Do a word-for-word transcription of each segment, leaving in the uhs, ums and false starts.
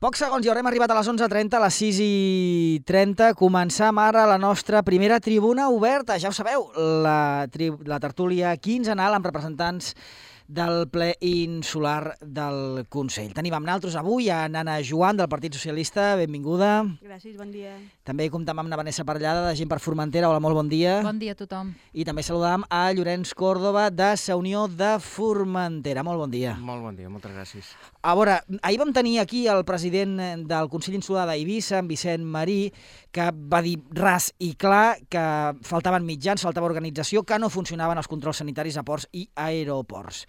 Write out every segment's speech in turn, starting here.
Pocs segons i haurem arribat a les onze i trenta, a les sis i trenta. Començam ara la nostra primera tribuna oberta. Ja ho sabeu, la, tri la tertúlia quinzenal amb representants del ple insular del Consell. Tenim amb nosaltres avui a Nana Joan, del Partit Socialista. Benvinguda. Gràcies, bon dia. També comptem amb na Vanessa Parellada, de Gent per Formentera. Hola, molt bon dia. Bon dia a tothom. I també saludam a Llorenç Córdoba, de Sa Unió de Formentera. Molt bon dia. Molt bon dia, moltes gràcies. A veure, ahir vam tenir aquí el president del Consell Insular d'Eivissa, en Vicent Marí, que va dir ras i clar que faltaven mitjans, faltava organització, que no funcionaven els controls sanitaris a ports i aeroports.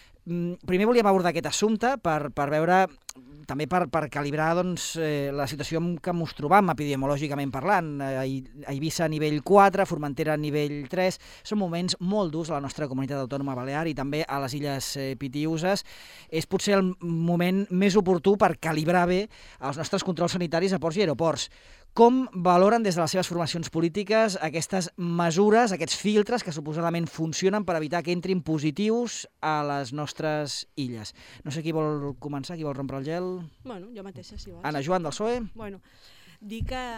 Primer volíem abordar aquest assumpte per, per veure, també per, per calibrar doncs, eh, la situació en què ens trobam epidemiològicament parlant. A Eivissa a nivell quatre, Formentera a nivell tres. Són moments molt durs a la nostra comunitat autònoma balear i també a les Illes eh, Pitiüses. És potser el moment més oportú per calibrar bé els nostres controls sanitaris a ports i aeroports. Com valoren des de les seves formacions polítiques aquestes mesures, aquests filtres que suposadament funcionen per evitar que entrin positius a les nostres illes? No sé qui vol començar, qui vol rompre el gel. Bueno, jo mateixa, si vols. Anna Joan, del P S O E. Bueno, dir que,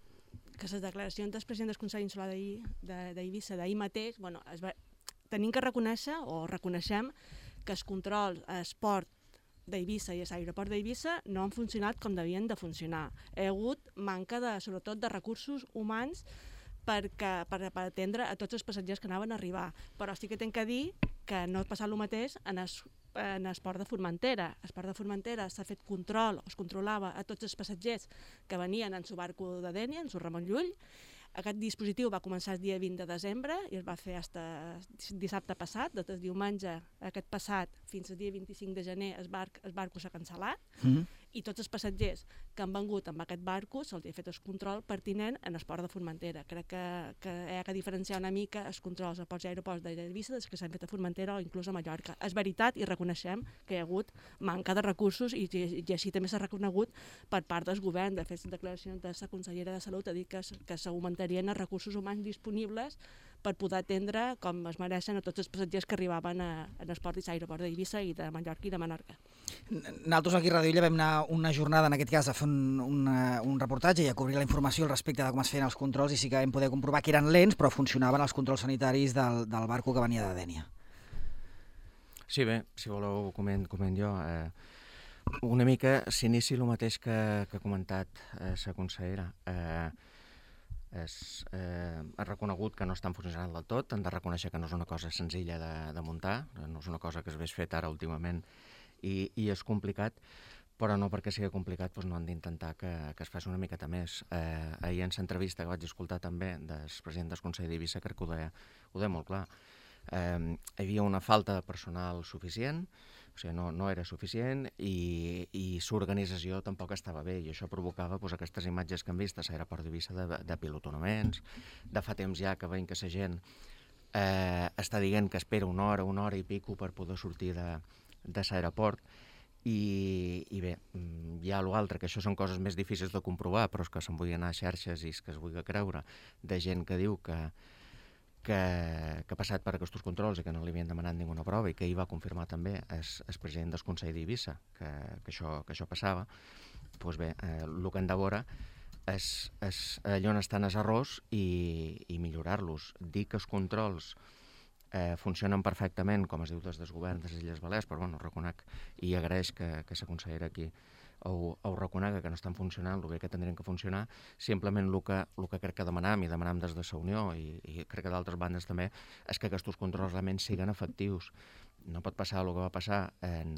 que les declaracions del president del Consell Insular d'Eivissa d'ahir mateix, bueno, es va, tenim que reconèixer, o reconeixem, que els controls a esport d'Eivissa i a l'aeroport d'Eivissa no han funcionat com devien de funcionar. Hi ha hagut manca, de, sobretot, de recursos humans perquè, per, per atendre a tots els passatgers que anaven a arribar. Però sí que tinc que dir que no ha passat el mateix en el, en el port de Formentera. El port de Formentera s'ha fet control, es controlava a tots els passatgers que venien en su barco de Dénia, en su Ramon Llull. Aquest dispositiu va començar el dia vint de desembre i es va fer fins dissabte passat, des del diumenge aquest passat fins al dia vint-i-cinc de gener el, bar, el barco s'ha cancel·lat mm. i tots els passatgers que han vengut amb aquest barco se'ls ha fet el control pertinent en el port de Formentera. Crec que, que hi ha que diferenciar una mica els controls a ports i aeroports d'Eivissa dels que s'han fet a Formentera o inclús a Mallorca. És veritat i reconeixem que hi ha hagut manca de recursos i, i, i així també s'ha reconegut per part del govern. De fet, la declaració de la consellera de Salut ha dit que, que s'augmentarien els recursos humans disponibles per poder atendre com es mereixen a tots els passatgers que arribaven a, a els ports i l'aeroport d'Eivissa i de Mallorca i de Menorca. Nosaltres aquí a Radio Illa vam anar una jornada, en aquest cas, a fer un, una, un reportatge i a cobrir la informació al respecte de com es feien els controls i sí que vam poder comprovar que eren lents però funcionaven els controls sanitaris del, del barco que venia de Dénia. Sí, bé, si voleu coment, coment jo. Eh, una mica s'inici el mateix que, que ha comentat eh, la consellera. Eh, És, eh, ha reconegut que no estan funcionant del tot, han de reconèixer que no és una cosa senzilla de, de muntar, no és una cosa que es vés fet ara últimament i, i és complicat, però no perquè sigui complicat doncs no han d'intentar que, que es faci una miqueta més. Eh, ahir en l'entrevista que vaig escoltar també del president del Consell d'Eivissa crec que ho deia, ho deia molt clar. Eh, hi havia una falta de personal suficient, o sigui, no, no era suficient i, i l'organització tampoc estava bé i això provocava doncs, aquestes imatges que hem vist a l'aeroport d'Eivissa de, de pilotonaments, de fa temps ja que veiem que la gent eh, està dient que espera una hora, una hora i pico per poder sortir de, de l'aeroport i, i bé, hi ha l'altre, que això són coses més difícils de comprovar, però és que se'n vull anar a xarxes i és que es vull creure de gent que diu que Que, que ha passat per aquests controls i que no li havien demanat ninguna prova i que hi va confirmar també el, el president del Consell d'Eivissa que, que, això, que això passava, doncs bé, eh, el que hem de veure és, és allà on estan els errors i, i millorar-los. Dir que els controls eh, funcionen perfectament, com es diu des del govern de les Illes Balears, però bueno, reconec i agraeix que, que la consellera aquí ho, ho reconega, que no estan funcionant el bé que tindrien que funcionar. Simplement el que, el que crec que demanam i demanam des de la Unió i, i crec que d'altres bandes també és que aquests controls realment siguin efectius. No pot passar el que va passar en,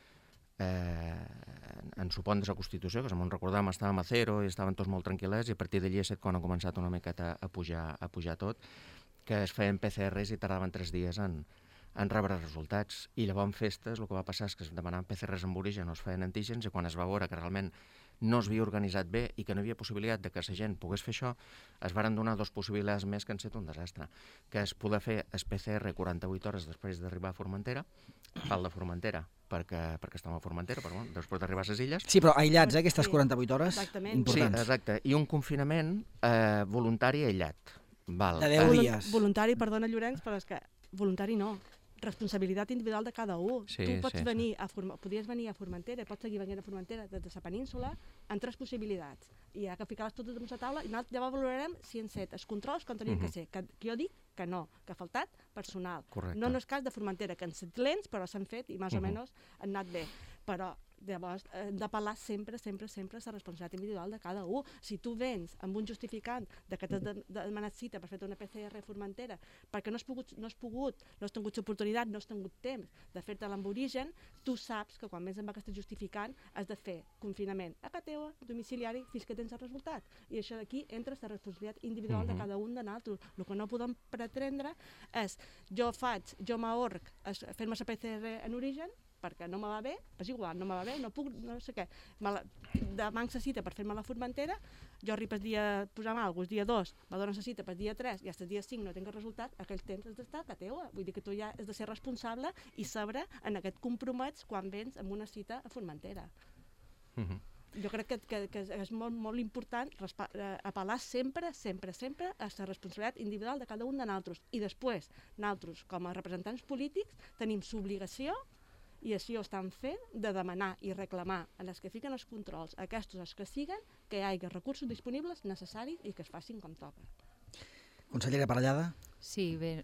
eh, en supont de la Constitució, que si me'n recordàvem estàvem a zero i estaven tots molt tranquil·lets i a partir d'allí és quan ha començat una miqueta a pujar, a pujar tot, que es feien P C Rs i tardaven tres dies en en rebre resultats. I llavors en festes el que va passar és que es demanaven P C Rs amb origen o es feien antígens i quan es va veure que realment no es havia organitzat bé i que no hi havia possibilitat de que la gent pogués fer això, es varen donar dos possibilitats més que han estat un desastre, que és poder fer el P C R quaranta-vuit hores després d'arribar a Formentera, cal de Formentera, perquè, perquè estem a Formentera, però bueno, després d'arribar a les illes. Sí, però aïllats, eh, aquestes quaranta-vuit hores, Exactament. importants. Sí, exacte, i un confinament eh, voluntari aïllat. Val. De deu Volu dies. Voluntari, perdona Llorenç, però és que voluntari no. responsabilitat individual de cada un. Sí, tu pots sí, venir a Forma, podries venir a Formentera, pots seguir venint a Formentera des de la península en tres possibilitats. I hi ha que ficar-les totes damunt la taula i nosaltres llavors valorarem si han set els controls com tenien uh -huh. que ser. Que, que jo dic que no, que ha faltat personal. Correcte. No en el cas de Formentera, que han set lents, però s'han fet i més uh -huh. o menys han anat bé. Però llavors hem d'apel·lar sempre, sempre, sempre a la responsabilitat individual de cada un. Si tu vens amb un justificant de que t'has de, de demanat cita per fer una P C R a Formentera perquè no has pogut, no has pogut, no has tingut l'oportunitat, no has tingut temps de fer-te l'en origen, tu saps que quan vens amb aquest justificant has de fer confinament a casa teva, domiciliari, fins que tens el resultat. I això d'aquí entra la responsabilitat individual uh -huh. de cada un de nosaltres. El que no podem pretendre és jo faig, jo m'ahorc fer-me la P C R en origen perquè no me va bé, és igual, no me va bé, no puc, no sé què. Demà la cita per fer-me la Formentera, jo arribo el dia, posar mal, el dia dos, me donen la cita per dia tres i fins el dia cinc no tinc el resultat, aquell temps has d'estar a casa teva. Vull dir que tu ja has de ser responsable i saber en aquest compromès quan vens amb una cita a Formentera. Uh -huh. Jo crec que, que, que és molt, molt important apel·lar sempre, sempre, sempre a la responsabilitat individual de cada un de nosaltres. I després, nosaltres, com a representants polítics, tenim l'obligació i així ho estan fent, de demanar i reclamar a les que fiquen els controls, a aquests els que siguen, que hi hagi recursos disponibles necessaris i que es facin com toca. Consellera Parellada? Sí, bé,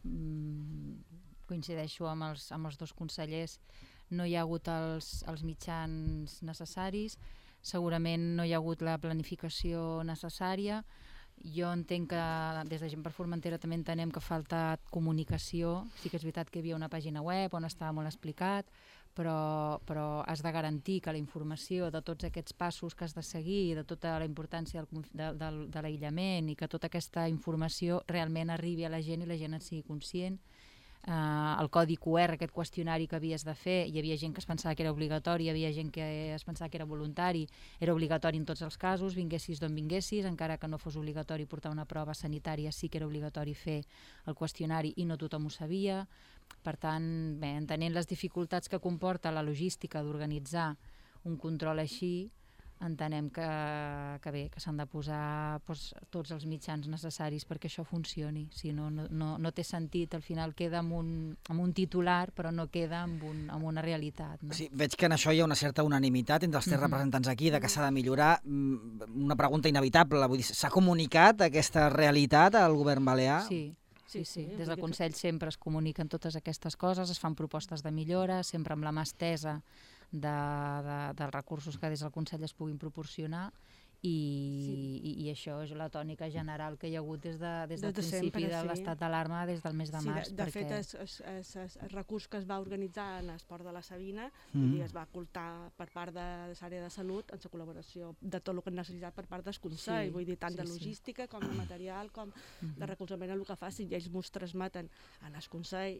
coincideixo amb els, amb els dos consellers. No hi ha hagut els, els mitjans necessaris, segurament no hi ha hagut la planificació necessària. Jo entenc que des de Gent per Formentera també entenem que ha faltat comunicació. Sí que és veritat que hi havia una pàgina web on estava molt explicat, però, però has de garantir que la informació de tots aquests passos que has de seguir, de tota la importància del, de, de, de l'aïllament i que tota aquesta informació realment arribi a la gent i la gent en sigui conscient. Uh, el codi Q R, aquest qüestionari que havies de fer, hi havia gent que es pensava que era obligatori, hi havia gent que es pensava que era voluntari, era obligatori en tots els casos, vinguessis d'on vinguessis, encara que no fos obligatori portar una prova sanitària, sí que era obligatori fer el qüestionari i no tothom ho sabia. Per tant, bé, entenent les dificultats que comporta la logística d'organitzar un control així, entenem que, que bé, que s'han de posar doncs, tots els mitjans necessaris perquè això funcioni. Si no, no, no, no té sentit, al final queda amb un, amb un titular, però no queda amb, un, amb una realitat. No? Sí, veig que en això hi ha una certa unanimitat entre els tres mm-hmm. representants aquí, de que s'ha de millorar. Una pregunta inevitable, vull dir, s'ha comunicat aquesta realitat al govern balear? Sí. Sí, sí, des del Consell sempre es comuniquen totes aquestes coses, es fan propostes de millora, sempre amb la mà estesa de, de, dels recursos que des del Consell es puguin proporcionar i, sí. i, i això és la tònica general que hi ha hagut des, de, des del des de principi sempre, de sí. l'estat d'alarma des del mes de març. Sí, de, de perquè... fet, es, es, es, es, el recurs que es va organitzar en l'esport de la Sabina mm. i es va ocultar per part de, de l'àrea de salut en la col·laboració de tot el que han necessitat per part del Consell, sí. vull dir, tant sí, de logística sí. com de material, com mm-hmm. de recolzament a el que facin, i ells ens transmeten en el Consell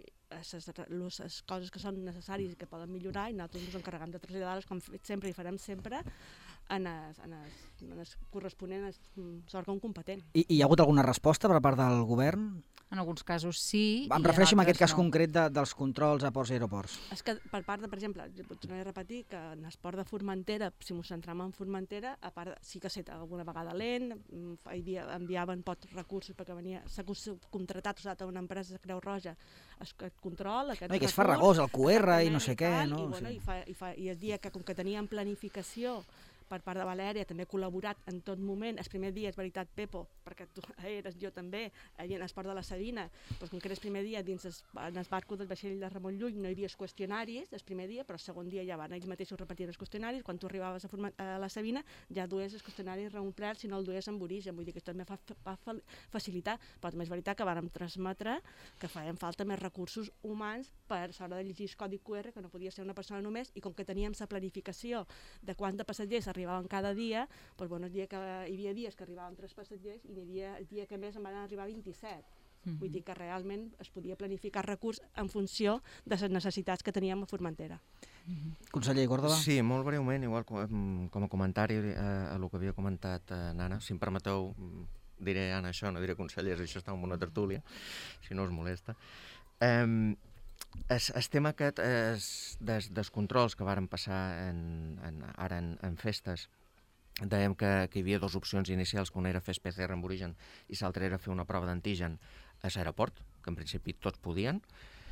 les coses que són necessàries i que poden millorar i nosaltres ens encarregam de traslladar-les com sempre i farem sempre en el, en el, en el corresponent òrgan competent. I, I hi ha hagut alguna resposta per part del govern? En alguns casos sí. Em refereixo en aquest cas no. concret de, dels controls a ports i aeroports. És que per part de, per exemple, tornaré a repetir que en l'esport de Formentera, si ens centram en Formentera, a part sí que ha estat alguna vegada lent, enviaven pocs recursos perquè venia, s'ha contractat usat a una empresa de Creu Roja aquest control, aquest no, i que és recurs, farragós, el Q R i no sé què, tal, no? I, bueno, sí. i, fa, i, fa, i el dia que, com que teníem planificació per part de Valèria, també ha col·laborat en tot moment. El primer dia, és veritat, Pepo, perquè tu eres, jo també, allà en l'esport de la Sabina, doncs com que era el primer dia dins es, en el barco del vaixell de Ramon Llull no hi havia els qüestionaris, el primer dia, però el segon dia ja van ells mateixos repetir els qüestionaris, quan tu arribaves a, forma, a la Sabina ja dues els qüestionaris reomplets, si no el dues amb origen, vull dir que això també fa, va facilitar, però també és veritat que vàrem transmetre que feien falta més recursos humans per a l'hora de llegir el codi Q R, que no podia ser una persona només, i com que teníem la planificació de quants de passatgers arribaven cada dia, doncs, bueno, el dia que hi havia dies que arribaven tres passatgers i hi havia el dia que més en van arribar vint-i-set. Mm-hmm. Vull dir que realment es podia planificar recurs en funció de les necessitats que teníem a Formentera. Mm-hmm. Conseller Córdoba? Sí, molt breument, igual com, com a comentari a, a el que havia comentat eh, Nana, si em permeteu, diré Anna això, no diré consellers, això està en una tertúlia, si no us molesta. Eh, El, el tema aquest és des, dels controls que varen passar en, en, ara en, en festes, dèiem que, que hi havia dues opcions inicials, que una era fer P C R amb origen i l'altra era fer una prova d'antigen a l'aeroport, que en principi tots podien,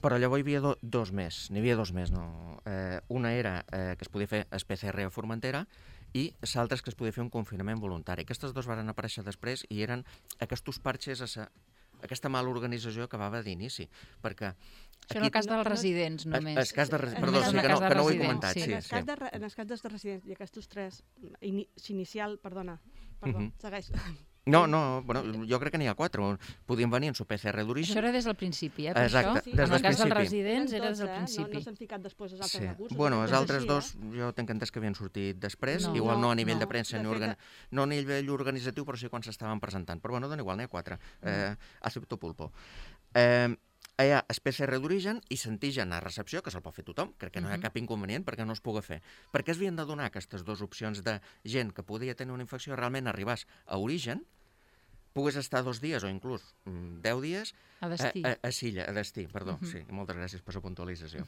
Però llavors hi havia do, dos més, n'hi havia dos més. No? Eh, una era eh, que es podia fer el P C R a Formentera i l'altra és que es podia fer un confinament voluntari. Aquestes dues van aparèixer després i eren aquests parxes a sa, aquesta mala organització que acabava d'inici, perquè... Això en el cas dels residents, només. El cas de residents, perdó, Només sí, en el que no, cas de que no ho he residents, comentat. sí. Sí, En el sí. cas de, re- en el cas dels residents i aquests tres, ini, inicial, perdona, perdó, Mhm. segueix. No, no, bueno, jo crec que n'hi ha quatre. Podien venir en su P C R d'origen. Això era des del principi, eh? Per Exacte, això, des en del el cas dels principi. residents era des del Tots, eh? principi. No, no s'han ficat després els altres Sí. recursos. Bueno, és els altres així, dos, Eh? jo tinc entès que havien sortit després, No. igual no a nivell No, de premsa, de ni fet, organ... no a nivell organitzatiu, però sí quan s'estaven presentant. Però bueno, dona igual, n'hi ha quatre. Eh, acepto pulpo. Eh, hi ha el P C R d'origen i l'antigen a recepció, que se'l pot fer tothom, crec que no hi ha Mhm. cap inconvenient perquè no es pugui fer. Per què es havien de donar aquestes dues opcions de gent que podia tenir una infecció realment arribés a origen, pogués estar dos dies o inclús mm, deu dies A destí. a, a, a Silla, a destí, perdó, Mhm. sí, moltes gràcies per la puntualització.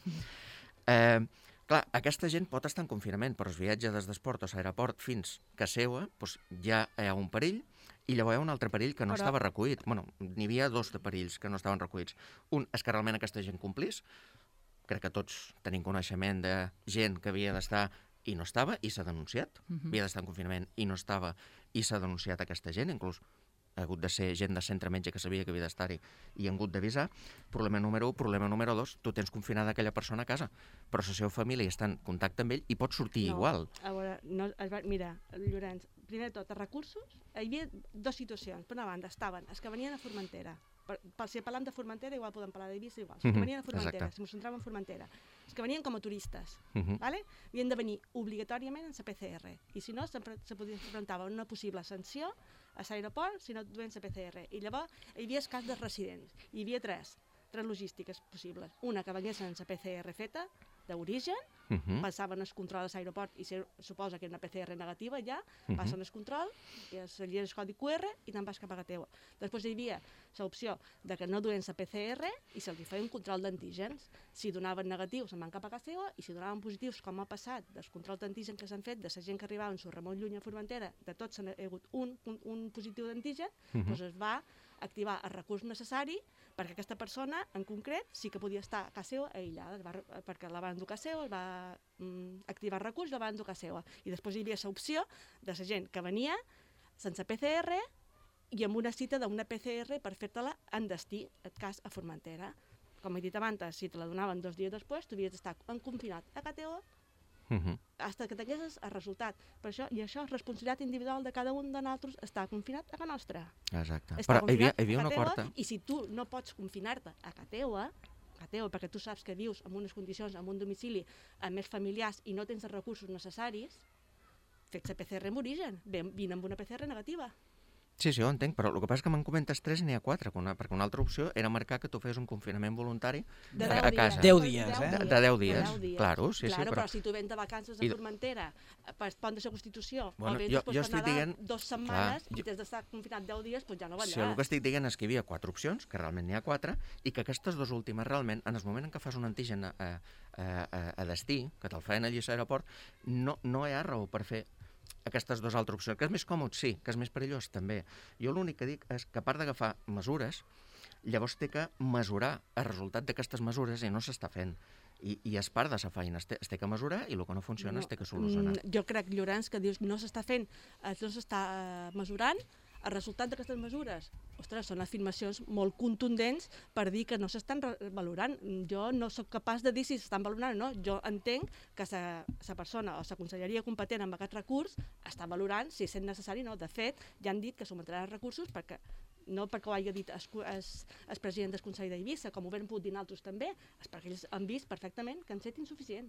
eh, clar, aquesta gent pot estar en confinament, però es viatja des d'esport o l'aeroport fins que seua, doncs ja hi ha un perill, i llavors hi ha un altre perill que no Però- estava recollit. Bueno, n'hi havia dos de perills que no estaven recollits. Un és que realment aquesta gent complís, crec que tots tenim coneixement de gent que havia d'estar i no estava, i s'ha denunciat, Mhm. havia d'estar en confinament i no estava, i s'ha denunciat aquesta gent, inclús ha hagut de ser gent de centre metge que sabia que havia d'estar-hi i han hagut d'avisar. Problema número un. Problema número dos, tu tens confinada aquella persona a casa, però la seva família està en contacte amb ell i pot sortir No. igual. A veure, no, es va, mira, Llorenç, primer de tot, els recursos, hi havia dues situacions. Per una banda, estaven els que venien a Formentera. Per, per, si parlam de Formentera, igual podem parlar d'Eivissa, igual. Els que Mhm, venien a Formentera, exacte. si ens centràvem en Formentera. Els que venien com a turistes, Uh -huh. ¿vale? Havien de venir obligatòriament en la P C R. I si no, se, se podia presentava una possible sanció a l'aeroport si no duien la P C R. I llavors hi havia el cas dels residents. Hi havia tres, tres logístiques possibles. Una que venguessin la P C R feta, d'origen, Uh -huh. passaven el control a l'aeroport i se suposa que era una P C R negativa ja, Mhm. passen el control, i es seguia el codi Q R i te'n vas cap a casa teua. Després hi havia l'opció de que no duen la P C R i se'ls feia un control d'antígens. Si donaven negatius se'n van cap a casa seva i si donaven positius, com ha passat dels controls d'antígens que s'han fet de la gent que arribava en Sor Ramon Lluny a Formentera, de tots s'ha hagut un, un, un positiu d'antigen, Mhm. doncs es va activar el recurs necessari perquè aquesta persona, en concret, sí que podia estar a casa seva aïllada, es va, perquè la van endur a casa seva, es va mm, activar el recurs i la van endur a casa seva. I després hi havia l'opció de la gent que venia sense P C R i amb una cita d'una P C R per fer-te-la en destí, en cas a Formentera. Com he dit abans, si te la donaven dos dies després, tu havies d'estar confinat a casa teva Uh -huh. fins que tinguessis el resultat. Per això, I això és responsabilitat individual de cada un de nosaltres estar confinat a casa nostra. Exacte. Estar Però hi havia, confinat hi havia a una casa teua, quarta. I si tu no pots confinar-te a casa teua, a casa teua, perquè tu saps que vius en unes condicions, en un domicili amb més familiars i no tens els recursos necessaris, fets la P C R en origen, vine amb una P C R negativa. Sí, sí, ho entenc, però el que passa és que me'n comentes tres i n'hi ha quatre, que una, perquè una altra opció era marcar que tu fes un confinament voluntari De a, deu a dies. casa. Deu dies, eh? De, de deu dies, deu dies. claro, sí, claro, sí, però... però... si tu vens de vacances a I- Formentera per Pont de la Constitució, Bueno, o vens jo- després jo per estic Nadal dient- dues setmanes Clar, i jo- t'has d'estar confinat deu dies, doncs ja no Si el ballaràs. que estic dient és que hi havia quatre opcions, que realment n'hi ha quatre, i que aquestes dues últimes realment, en el moment en què fas un antigen a, a, a, a destí, que te'l feien allà a l'aeroport, no, no hi ha raó per fer aquestes dues altres opcions. Que és més còmode, sí, que és més perillós, també. Jo l'únic que dic és que a part d'agafar mesures, llavors té que mesurar el resultat d'aquestes mesures i no s'està fent. I, i és part de la feina, es té, es té que mesurar i el que no funciona es té que solucionar. Mm, jo crec, Llorenç, que dius no s'està fent, eh, no s'està eh, mesurant. El resultat d'aquestes mesures, ostres, són afirmacions molt contundents per dir que no s'estan re- valorant. Jo no sóc capaç de dir si s'estan valorant o no. Jo entenc que la persona o la conselleria competent amb aquest recurs està valorant si és necessari o no. De fet, ja han dit que s'augmentaran els recursos perquè no perquè ho hagi dit el, el, el president del Consell d'Eivissa, com ho vam pogut dir nosaltres també, és perquè ells han vist perfectament que han set insuficients.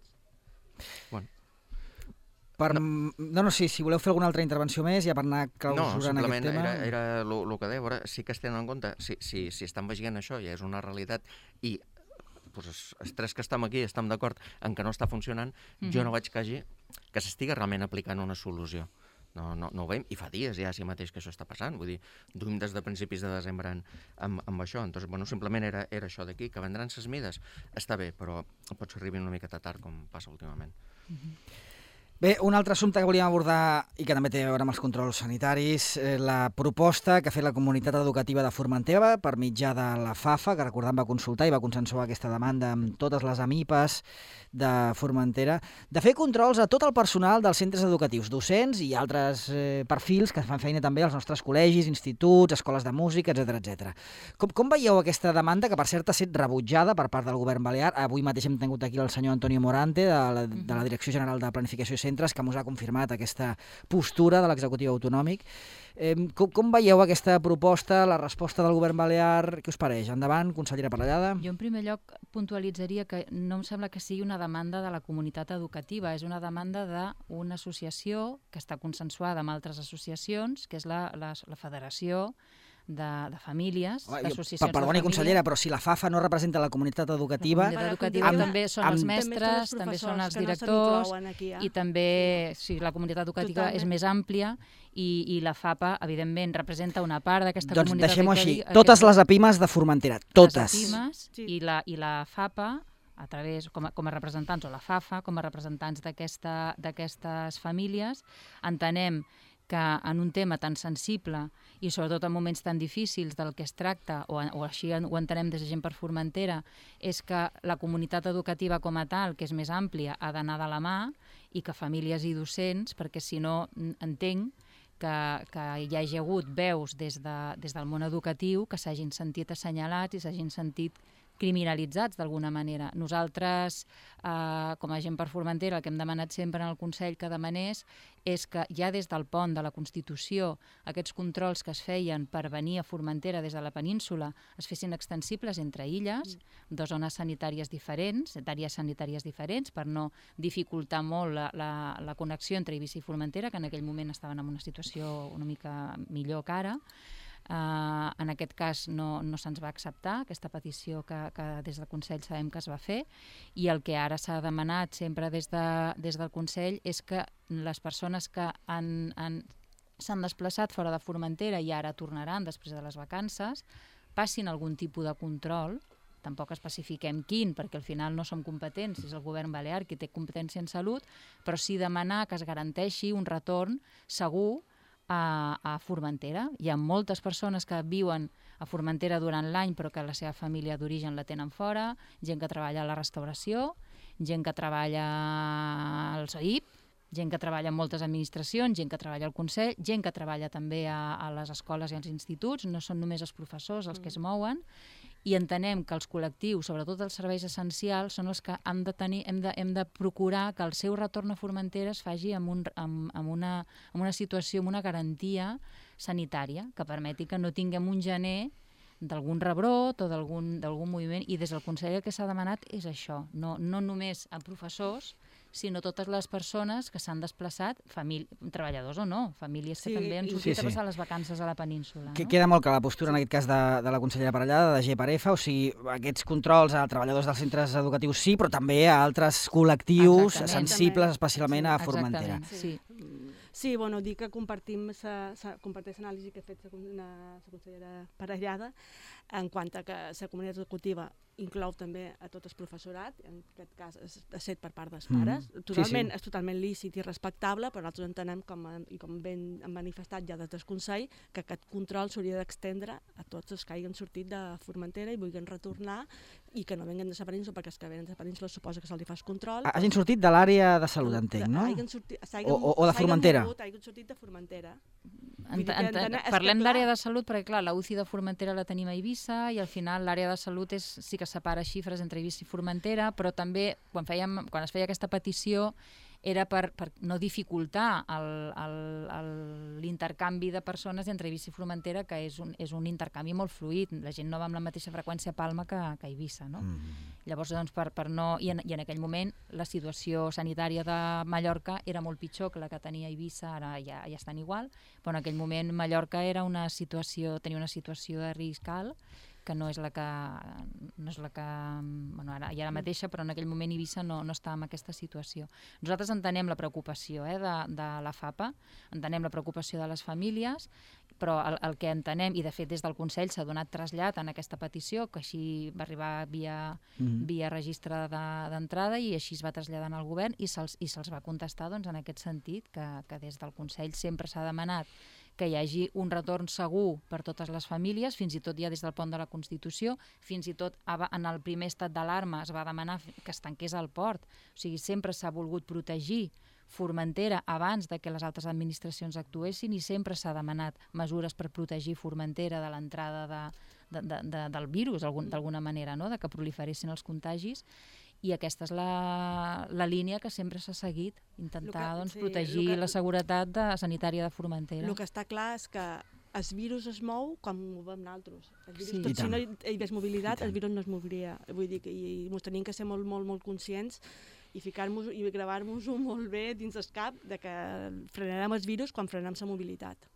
Bueno, Per... No, no, sí, si voleu fer alguna altra intervenció més, ja per anar no, clausurant simplement aquest tema... era, era el que deia, veure, sí que es tenen en compte, si, si, si estan veient això ja és una realitat i pues, els, els tres que estem aquí estem d'acord en que no està funcionant, Mhm. jo no vaig que hagi, que s'estigui realment aplicant una solució. No, no, no ho veiem, i fa dies ja si mateix que això està passant, vull dir, duim des de principis de desembre en, amb, amb això, entonces, bueno, simplement era, era això d'aquí, que vendran ses mides, està bé, però potser arribi una miqueta tard com passa últimament. Bé, un altre assumpte que volíem abordar i que també té a veure amb els controls sanitaris, eh, la proposta que ha fet la comunitat educativa de Formentera per mitjà de la FAFA, que recordem va consultar i va consensuar aquesta demanda amb totes les amipes de Formentera, de fer controls a tot el personal dels centres educatius, docents i altres eh, perfils que fan feina també als nostres col·legis, instituts, escoles de música, etcètera etcètera. Com, com veieu aquesta demanda, que per cert ha estat rebutjada per part del govern balear? Avui mateix hem tingut aquí el senyor Antonio Morante, de la, de la Direcció General de Planificació i Centres, que ens ha confirmat aquesta postura de l'executiu autonòmic. Eh, com, com veieu aquesta proposta, la resposta del govern balear? Què us pareix? Endavant, consellera Parellada. Jo, en primer lloc, puntualitzaria que no em sembla que sigui una demanda de la comunitat educativa, és una demanda d'una associació que està consensuada amb altres associacions, que és la, la, la Federació de, de Famílies, Home, associacions per, perdoni, de famílies. consellera, però si la FAFA no representa la comunitat educativa... La comunitat educativa amb, també són amb, els També mestres, són també són els professors, que no directors, s'inclouen aquí, eh? i també sí, la comunitat educativa Totalment. és més àmplia i, i la FAPA, evidentment, representa una part d'aquesta doncs comunitat deixem-ho així, educativa. totes les apimes de Formentera, totes. Les apimes Sí. i, la, i la FAPA, a través, com a, com a representants, o la FAFA, com a representants d'aquesta- d'aquestes famílies, entenem que en un tema tan sensible i sobretot en moments tan difícils del que es tracta, o, o així ho entenem des de Gent per Formentera, és que la comunitat educativa com a tal, que és més àmplia, ha d'anar de la mà, i que famílies i docents, perquè si no entenc que, que hi hagi hagut veus des, de, des del món educatiu que s'hagin sentit assenyalats i s'hagin sentit criminalitzats d'alguna manera. Nosaltres, eh, com a Gent per Formentera, el que hem demanat sempre en el Consell que demanés és que ja des del pont de la Constitució aquests controls que es feien per venir a Formentera des de la península es fessin extensibles entre illes, dues zones sanitàries diferents, àrees sanitàries diferents, per no dificultar molt la, la, la connexió entre Eivissa i Formentera, que en aquell moment estaven en una situació una mica millor que ara. Uh, en aquest cas no, no se'ns va acceptar aquesta petició que, que des del Consell sabem que es va fer, i el que ara s'ha demanat sempre des, de, des del Consell és que les persones que han, han, s'han desplaçat fora de Formentera i ara tornaran després de les vacances passin algun tipus de control. Tampoc especifiquem quin, perquè al final no som competents, és el govern balear qui té competència en salut, però sí demanar que es garanteixi un retorn segur A, a Formentera. Hi ha moltes persones que viuen a Formentera durant l'any però que la seva família d'origen la tenen fora, gent que treballa a la restauració, gent que treballa al S O I P, gent que treballa en moltes administracions, gent que treballa al Consell, gent que treballa també a, a les escoles i als instituts, no són només els professors els que es mouen, i entenem que els col·lectius, sobretot els serveis essencials, són els que hem de, tenir, hem de, hem de procurar que el seu retorn a Formentera es faci amb, un, amb, amb, una, amb una situació, amb una garantia sanitària que permeti que no tinguem un gener d'algun rebrot o d'algun moviment, i des del Consell el que s'ha demanat és això, no, no només a professors, sinó totes les persones que s'han desplaçat, treballadors o no, famílies que Sí, també han i- sortit Sí, sí. a passar les vacances a la península. Que No? queda molt clara la postura, en aquest cas, de, de la consellera Parellada, de G per F, o sigui, aquests controls a treballadors dels centres educatius sí, però també a altres col·lectius Exactament. sensibles, especialment a Exactament, Formentera. sí. Sí, bueno, dir que compartim sa, sa, comparteix l'anàlisi que ha fet la, la consellera Parellada en quant a que la comunitat educativa inclou també a tot el professorat, en aquest cas és set per part dels pares. Mhm. Totalment, Sí, sí. és totalment lícit i respectable, però nosaltres entenem, com, a- i com ben han manifestat ja des del Consell, que aquest control s'hauria d'extendre a tots els que hagin sortit de Formentera i vulguin retornar i que no venguen de la península, perquè els que venen de la península suposa que se'ls fa el control. Hagin sortit de l'àrea de salut, entenc, no? Hagin sortit, O- o- o de Formentera. Hagin sortit de Formentera. Ent, Vull dir que ent, entenem- és que parlem clar- d'àrea de salut perquè, clar, la U C I de Formentera la tenim a Eivissa i al final l'àrea de salut és, sí que separa xifres entre Eivissa i Formentera, però també quan, fèiem, quan es feia aquesta petició era per, per no dificultar el- el- el- l'intercanvi de persones entre Eivissa i Formentera, que és un, és un intercanvi molt fluid. La gent no va amb la mateixa freqüència a Palma que, que a Eivissa, no? Mm. Llavors, doncs, per, per no... I en, I en aquell moment la situació sanitària de Mallorca era molt pitjor que la que tenia Eivissa, ara ja, ja estan igual, però en aquell moment Mallorca era una situació, tenia una situació de risc alt que no és la que... No és la que bueno, ara, i ara mateixa, però en aquell moment Eivissa no, no estava en aquesta situació. Nosaltres entenem la preocupació eh, de, de la FAPA, entenem la preocupació de les famílies, però el, el que entenem, i de fet des del Consell s'ha donat trasllat en aquesta petició, que així va arribar via, mm-hmm. via registre d'entrada de, i així es va traslladar al govern i se'ls i se'ls va contestar doncs, en aquest sentit, que, que des del Consell sempre s'ha demanat que hi hagi un retorn segur per totes les famílies, fins i tot ja des del pont de la Constitució, fins i tot en el primer estat d'alarma es va demanar que es tanqués el port. O sigui, sempre s'ha volgut protegir Formentera abans de que les altres administracions actuessin i sempre s'ha demanat mesures per protegir Formentera de l'entrada de, de, de, de, del virus, d'alguna manera, no? De que proliferessin els contagis. I aquesta és la, la línia que sempre s'ha seguit, intentar que, doncs, sí, protegir que, la seguretat de, sanitària de Formentera. El que està clar és que el virus es mou com ho veiem nosaltres. El virus, sí, tot, si no hi hagués mobilitat, el virus no es moviria. Vull dir que i, i ens tenim que ser molt, molt, molt conscients i ficar-nos i gravar-nos-ho molt bé dins el cap de que frenarem el virus quan frenem la mobilitat.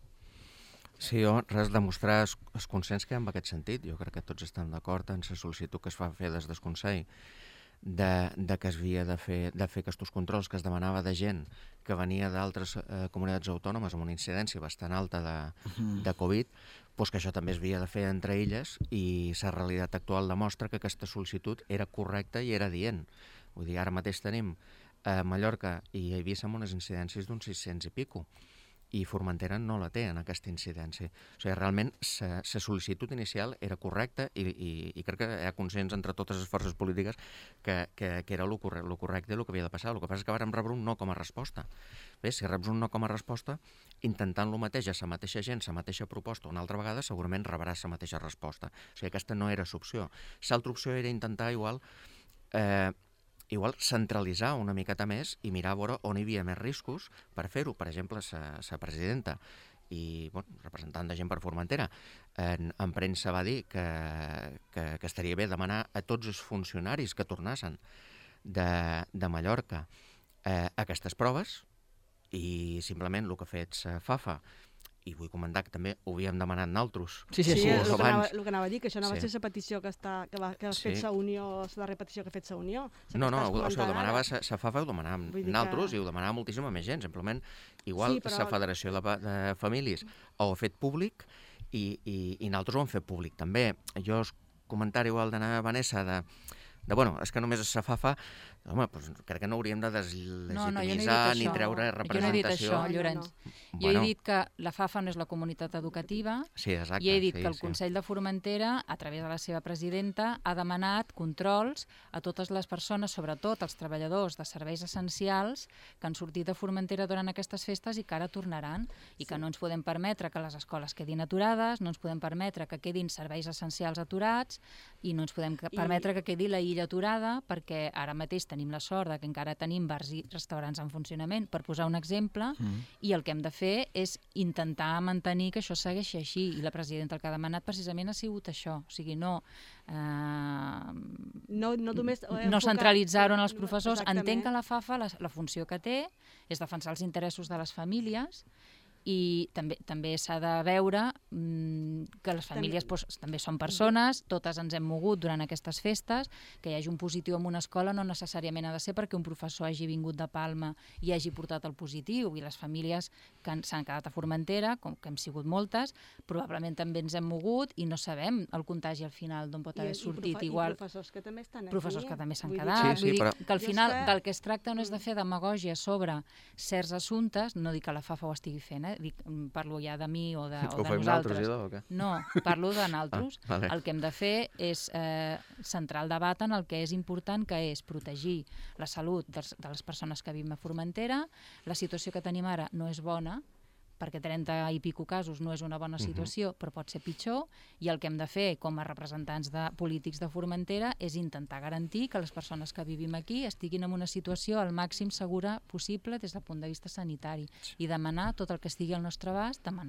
Sí, jo, res, demostrar el, el consens que hi ha en aquest sentit. Jo crec que tots estan d'acord en la sol·licitud que es fa fer des del Consell de, de que es havia de fer, de fer aquests controls que es demanava de gent que venia d'altres eh, comunitats autònomes amb una incidència bastant alta de, de Covid, doncs que això també es havia de fer entre elles i la realitat actual demostra que aquesta sol·licitud era correcta i era dient. Vull dir, ara mateix tenim a Mallorca i a Eivissa amb unes incidències d'uns sis-cents i pico, i Formentera no la té en aquesta incidència. O sigui, realment, la sol·licitud inicial era correcta i, i, i crec que hi ha consens entre totes les forces polítiques que, que, que era el correcte, correcte i el que havia de passar. El que passa és que vàrem rebre un no com a resposta. Bé, si reps un no com a resposta, intentant el mateix a la mateixa gent, la mateixa proposta una altra vegada, segurament rebràs la mateixa resposta. O sigui, aquesta no era l'opció. L'altra opció era intentar igual... Eh, igual centralitzar una miqueta més i mirar a veure on hi havia més riscos per fer-ho. Per exemple, la presidenta i bueno, representant de gent per Formentera en, en premsa va dir que, que, que estaria bé demanar a tots els funcionaris que tornassen de, de Mallorca eh, aquestes proves i simplement el que ha fet la FAFA, i vull comentar que també ho havíem demanat nosaltres. Sí, sí, sí. sí el, que anava, el que anava a dir, que això no sí. va ser la petició que, està, que, va, que ha fet la sí. Unió, la darrera petició que ha fet la Unió. No, no, o sigui, ho demanava la FAFA, ho demanàvem nosaltres que... i ho demanava moltíssima més gent. Simplement, igual sí, però... la Federació de, de Famílies ho ha fet públic i, i, i nosaltres ho hem fet públic també. Jo, el comentari igual d'anar a Vanessa de... de, bueno, és que només la FAFA, home, doncs crec que no hauríem de deslegitimitzar no, no, ni treure representació. Jo no he dit això, Llorenç. No, no. Jo bueno. he dit que la FAFA no és la comunitat educativa sí, exacte, i he dit sí, que el Consell sí. de Formentera, a través de la seva presidenta, ha demanat controls a totes les persones, sobretot els treballadors de serveis essencials que han sortit de Formentera durant aquestes festes i que ara tornaran i sí. que no ens podem permetre que les escoles quedin aturades, no ens podem permetre que quedin serveis essencials aturats i no ens podem I... permetre que quedi la illa aturada perquè ara mateix tenim la sort de que encara tenim bars i restaurants en funcionament, per posar un exemple, mm. i el que hem de fer és intentar mantenir que això segueixi així, i la presidenta el que ha demanat precisament ha sigut això, o sigui, no... Eh, no, no, només no centralitzar-ho en els professors. Exactament. Entenc que la FAFA, la, la funció que té és defensar els interessos de les famílies i també també s'ha de veure mmm, que les famílies també. Doncs, també són persones, totes ens hem mogut durant aquestes festes, que hi hagi un positiu en una escola no necessàriament ha de ser perquè un professor hagi vingut de Palma i hagi portat el positiu, i les famílies que s'han quedat a Formentera, com que hem sigut moltes, probablement també ens hem mogut i no sabem el contagi al final d'on pot haver I, sortit. I, profe igual, i professors que també estan aquí. Professors que també s'han quedat. Sí, sí, vull dir però... que al final que... del que es tracta no és de fer demagògia sobre certs assumptes, no dic que la FAFA ho estigui fent, eh? Dic, parlo ja de mi o de, o de nosaltres. O què? No, parlo de nosaltres. Ah, vale. El que hem de fer és eh, centrar el debat en el que és important, que és protegir la salut dels, de les persones que vivim a Formentera. La situació que tenim ara no és bona, perquè trenta i pico casos no és una bona situació, uh-huh. però pot ser pitjor, i el que hem de fer com a representants de polítics de Formentera és intentar garantir que les persones que vivim aquí estiguin en una situació al màxim segura possible des del punt de vista sanitari, i demanar tot el que estigui al nostre abast, demanar.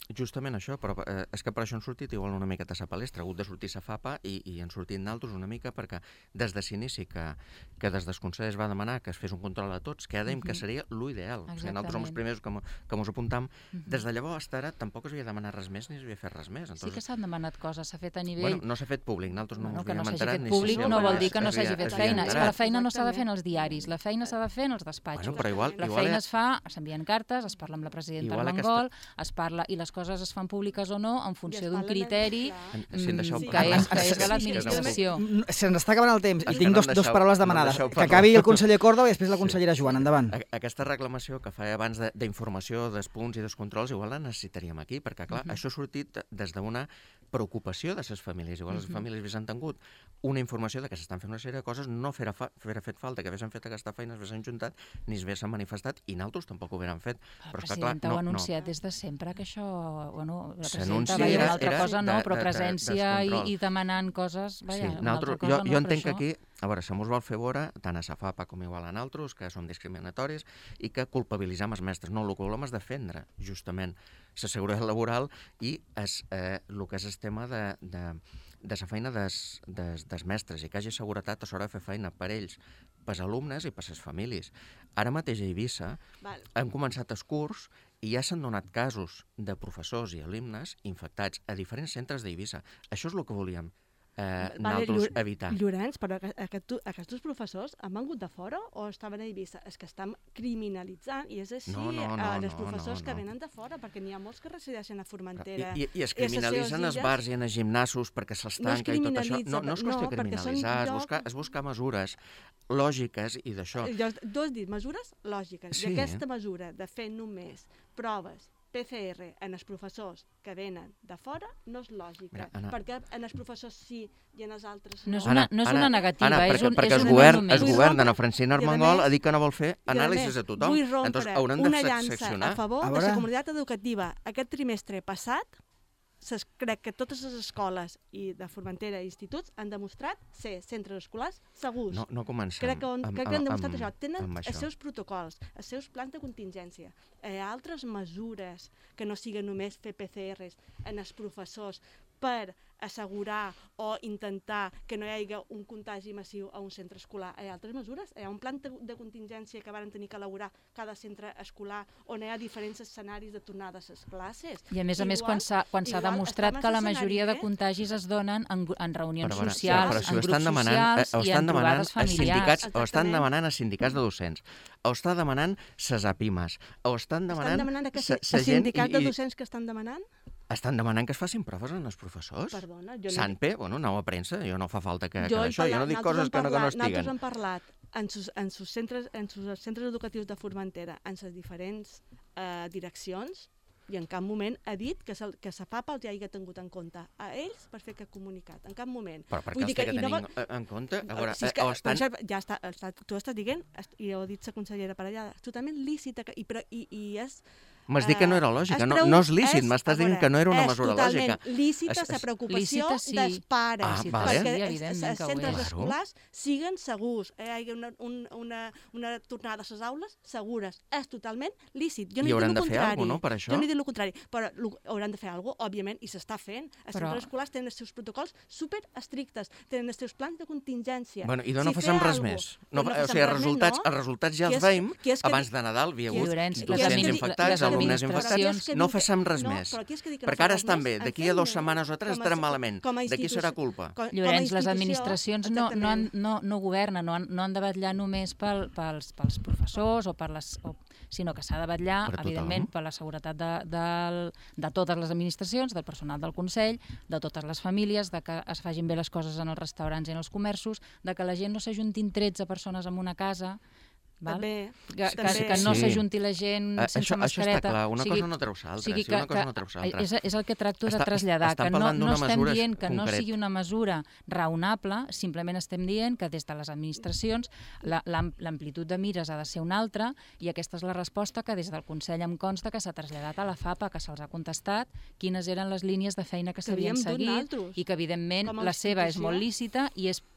Justament això, però eh, és que per això han sortit igual una miqueta a sa palestra, ha hagut de sortir sa FAPA i, i han sortit naltros una mica perquè des de s'inici que, que des dels consells es va demanar que es fes un control a tots, que ja dèiem uh -huh. que seria l'ideal. O sigui, nosaltres som els primers que, que mos apuntam. Uh -huh. Des de llavors fins ara tampoc es havia demanat res més ni es havia fet res més. Entonces, sí que s'han demanat coses, s'ha fet a nivell... Bueno, no s'ha fet públic, nosaltres no bueno, ens que no havíem s'hagi enterat. fet públic no vol dir que no s'hagi fet feina. És que la feina no s'ha de fer en els Exactament. diaris, la feina s'ha de fer en els despatxos. Bueno, però igual, la igual feina era- es fa, s'envien cartes, es parla amb la presidenta Igual Armengol, aquesta- es parla i les coses es fan públiques o no en funció es d'un parla de- criteri clar. mm, Si em deixeu que, parlar. és, que és de Sí, l'administració. Mm, Se'ns està acabant el temps És i que tinc no dos, em dos deixeu- paraules no em demanades. deixeu Que parlar. acabi el conseller Córdoba i després la Sí. consellera Joan. Endavant. A- Aquesta reclamació que feia abans de- d'informació dels punts i dels controls, igual la necessitaríem aquí, perquè, clar, uh -huh. això ha sortit des d'una preocupació de les famílies. Igual uh -huh. les famílies haguessin tingut una informació de que s'estan fent una sèrie de coses, no farà fa, farà fet falta que haguessin fet aquesta feina, es haguessin juntat, ni es haguessin manifestat, i nosaltres tampoc ho haguérem fet. El Però, és que, clar, presidenta ho ha no, no. anunciat des de sempre, que això... Bueno, la S'anuncia, presidenta va dir era- una altra era cosa, no, de- però de- de- presència i, descontrol. i demanant coses... Vaja, Sí, una nosaltres, altra cosa jo, no, jo però entenc que això- aquí, a veure, se mos vol fer veure, tant a sa FAPA com igual a nosaltres, que som discriminatoris, i que culpabilitzam els mestres. No, el que volem és defendre, justament, la seguretat laboral i es, eh, el que és el tema de, de, de la feina des, des, des mestres, i que hi hagi seguretat a l'hora de fer feina per ells, pels alumnes i per les famílies. Ara mateix a Eivissa Val. hem començat el curs i ja s'han donat casos de professors i alumnes infectats a diferents centres d'Eivissa. Això és el que volíem eh, nosaltres Llo- evitar. Llorenç, però aqu- aquest, aquests professors han vengut de fora o estaven a Eivissa? És que estan criminalitzant, i és així, No, no, no, eh, els no, professors no, que no. venen de fora, perquè n'hi ha molts que resideixen a I, Formentera. i, I es I a les criminalitzen seves els illes- bars i en els gimnasos perquè se'ls No es tanca i tot això. criminalitza, No, no és qüestió no, de perquè són criminalitzar, es lloc- buscar, es buscar mesures lògiques i d'això. Jo, tu has dit mesures lògiques, Sí. i aquesta mesura de fer només proves P C R en els professors que venen de fora no és lògica, Mira, Anna. perquè en els professors sí i en els altres No no. és una- no és una negativa, Anna, és perquè, un- perquè és el un govern, només. el Vull govern de rompre- la Francina i a Armengol més- ha dit que no vol fer I a anàlisis més, a tothom. Vull rompre Entonces, hauran de una sec- llança seccionar. a favor A de veure. la comunitat educativa. Aquest trimestre passat, ses, crec que totes les escoles i de Formentera i instituts han demostrat ser centres escolars segurs. No, no comencem Crec que, on, amb, crec que han amb- demostrat amb- això. Tenen amb els això. seus protocols, els seus plans de contingència, eh, altres mesures que no siguen només fer P C Rs en els professors per assegurar o intentar que no hi hagi un contagi massiu a un centre escolar. Hi ha altres mesures, hi ha un plan de, de contingència que varen tenir que elaborar cada centre escolar on hi ha diferents escenaris de tornada a les classes. I a més a més, quan s'ha quan s'ha igual demostrat estem que la en majoria de escenari, eh? contagis es donen en, gru- en reunions Però, a veure, socials, però si ho en estan grups demanant, eh, socials ho i estan en demanant trobades els familiars. sindicats, o estan Exactament. demanant els sindicats de docents, o està demanant ses APIMAs, o estan demanant... Estan demanant que sa- els sa gent sindicats i- de i- docents que estan demanant? Estan demanant que es facin proves en els professors. Perdona, jo no... Sanpe, bueno, nova premsa, jo no fa falta que, que Jo he això, jo no parlat- dic nosaltres coses hem que no, que no parlat- estiguen. Nosaltres hem parlat en sus, en sus, centres, en sus centres educatius de Formentera, en les diferents eh, direccions, i en cap moment ha dit que, se, que sa FAPA els hi hagi tingut en compte a ells per fer aquest comunicat. En cap moment. Però per què Vull els dir té que i no tenir va- en compte? A veure, si és eh, que, o estan... per això, ja està, està, tu estàs dient, est- i ho ha dit la consellera per allà, és totalment lícita, que, i, però, i, i és... M'has dit que no era eh, lògica, no, preu- no és lícit, m'estàs a dient veure, que no era una mesura lògica. És totalment lícita És- la és- preocupació lícita, sí. dels pares, Ah, Sí, vale. perquè sí, els, evidentment els que ho centres és. escolars siguen segurs, eh, hi hagi una, un, una, una tornada a les aules segures. És totalment lícit. Jo no I he dit hauran el de fer contrari. alguna cosa, no, per això? Jo no he dit el contrari, però lo- hauran de fer alguna cosa, òbviament, i s'està fent. Els Però- centres escolars tenen els seus protocols super estrictes, tenen els seus plans de contingència. Bueno, i de no Si facem fer res algo- més. No, no o facem sigui, els res més, resultats, no? els resultats ja Qui els és- veiem. qui és que Abans di- de Nadal havia Qui- hagut Llorenç, les docents admi- infectats, les alumnes administracions- infectats. No facem res no, més. però qui és que diu que Perquè no ara fem res estan bé, més? d'aquí En a dues fem setmanes o més. tres Com a- estarem malament. com a De qui serà institució- culpa? com- com a Llorenç, les institució, administracions no, no, han, exactament. no, no governen, no han, no han de vetllar només pel, pels, pels professors, o per les, o, sinó que s'ha de vetllar, Per tothom. evidentment, per la seguretat de, de, de totes les administracions, del personal del Consell, de totes les famílies, de que es facin bé les coses en els restaurants i en els comerços, de que la gent no s'ajuntin tretze persones en una casa, val? També, que, que, també. que no Sí. s'ajunti la gent Eh, sense això, això mascareta. està clar, una O sigui, cosa no treu l'altra, o sigui sí, una que- cosa que no treu l'altra. És, és el que tracto de Està- traslladar, estan que no, parlant no d'una estem mesura dient que no concret. sigui una mesura raonable, simplement estem dient que des de les administracions la- l'am- l'amplitud de mires ha de ser una altra, i aquesta és la resposta que des del Consell em consta que s'ha traslladat a la FAPA, que se'ls ha contestat quines eren les línies de feina que Que havíem s'havien dut seguit, nosaltres, i que evidentment com a la seva és institució. molt lícita i és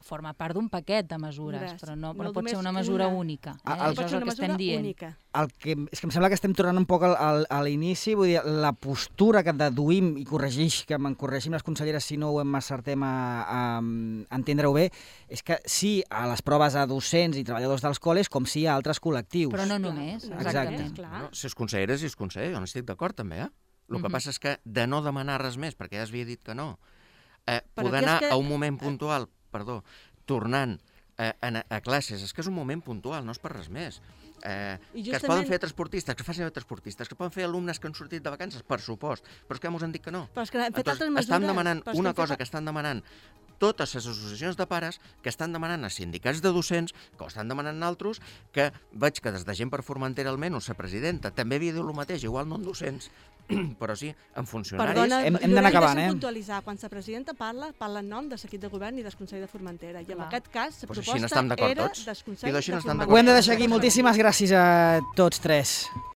forma part d'un paquet de mesures, Gràcies. però no, No no pot ser només una mesura una. única. Eh? El- el- Això Pot és ser el una que estem mesura dient. única. El que, és que em sembla que estem tornant un poc al, al, a l'inici, vull dir, la postura que deduïm, i corregix, que me'n corregim les conselleres si no ho em acertem a, a, a entendre-ho bé, és que sí a les proves a docents i treballadors dels col·les, com sí a altres col·lectius. Però no només, Clar, exactament. clar. Bueno, si és conseller, és conseller, jo n'estic d'acord també, eh? El que Mhm. passa és que de no demanar res més, perquè ja es havia dit que no, eh, Però poder aquí és anar que- a un moment puntual, perdó, tornant eh, a, a classes, és que és un moment puntual, no és per res més. Eh, I Que es justament- poden fer transportistes, que es facin transportistes, que poden fer alumnes que han sortit de vacances, per supost, però és que ens han dit que no. Però és que hem fet Entonces, altres mesures. estan demanant però és una hem fet- cosa que estan demanant totes les associacions de pares, que estan demanant a sindicats de docents, que ho estan demanant altres, que veig que des de gent per Formentera almenys, la presidenta, també havia dit el mateix, igual no en docents, però sí en funcionaris. Perdona, Hem- hem Lloret, d'anar acabant, deixa'm eh? puntualitzar. Quan la presidenta parla, parla en nom de l'equip de govern i del Consell de Formentera. I en Clar. aquest cas, la Pues així proposta n'estem d'acord era tots. del I Consell d'així de n'estem Formentera. Ho hem de deixar aquí. Moltíssimes gràcies a tots tres.